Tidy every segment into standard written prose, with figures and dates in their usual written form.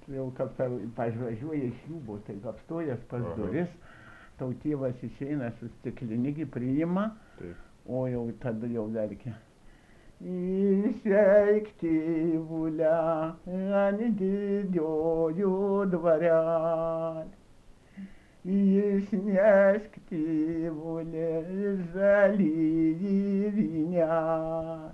jau kad pažvažiuoja iš jų, tai apstojęs pas duris, tau tėvas išeina su stiklinigi, priima, o jau tada jau verkia. Išeik tėvulę ant didžiojo dvarelio, išnešk tėvulę žalįjį vynelį.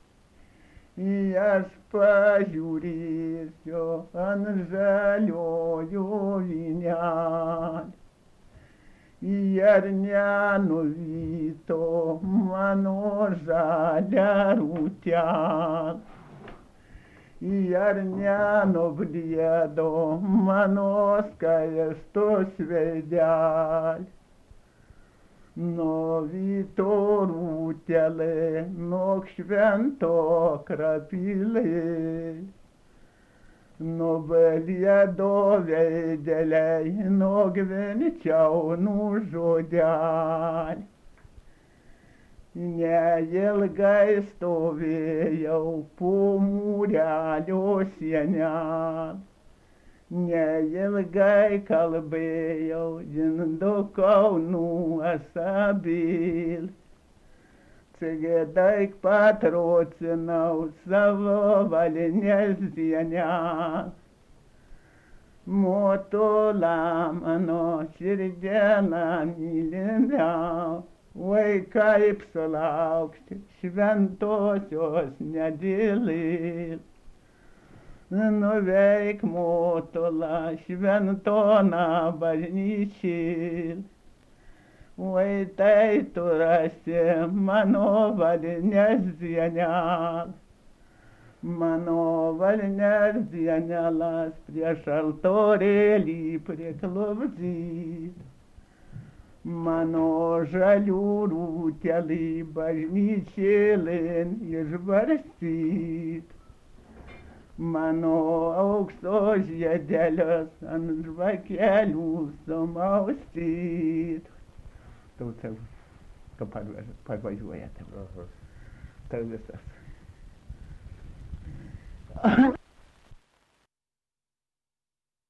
Aš pažiūrėsiu ant žaliojo vynelio, ar nenuvyto mano žalią rūtelę, ar nenublėdo mano skaistus veidelis. Nuvyto rūtelė nuo švento krapilė, nublėdo veideliai nuo gvenčiaunų žodelių. Neilgai stovėjau po mūrelio sienelio, neilgai kalbėjau, žindukau nuosabil. Cigedaik patrocinau savo valinės dienelę. Motula mano širdieną mylimiau, oi kaip sulaukti šventosios nedėlės. Nuveik motula šventoną bažnyčią, oi tai tu rasi mano valinės dienelę. Mano valinės dienelas prieš altorėlį priklupdyt, mano žalių rūtelį bažnyčėlin išbarstyt, mano aukso žiedelius ant žvakelių sumaustyt. Tau parvažiuoja. Tai visas.